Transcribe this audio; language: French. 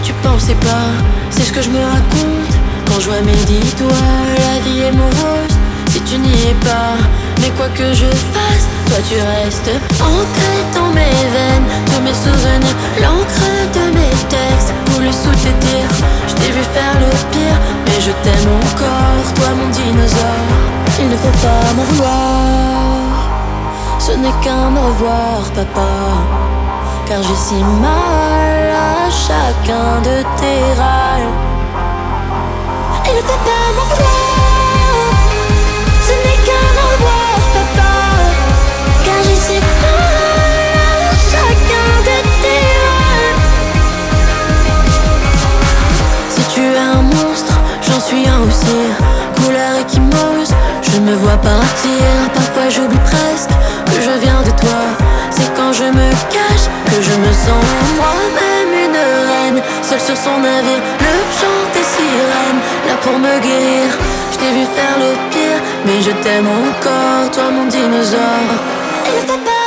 tu pensais pas, c'est ce que je me raconte quand je vois mes 10 doigts. La vie est morose si tu n'y es pas, mais quoi que je fasse, toi tu restes ancré dans mes veines. Tous mes souvenirs, l'encre de mes textes coulent sous tes dires. Je t'ai vu faire le pire, mais je t'aime encore, toi mon dinosaure. Il ne faut pas m'en vouloir, ce n'est qu'un au revoir papa, car j'ai si mal à chacun de tes râles. Il ne faut pas m'en vouloir, ce n'est qu'un au revoir papa, car j'ai si mal à chacun de tes râles. Si tu es un monstre, j'en suis un aussi, couleur échymose, je me vois partir. Parfois j'oublie presque que je viens de toi. C'est quand je me cache que je me sens moi-même une reine, seule sur son navire, le chant des sirènes, là pour me guérir. Je t'ai vu faire le pire, mais je t'aime encore, toi mon dinosaure. Et ne fais pas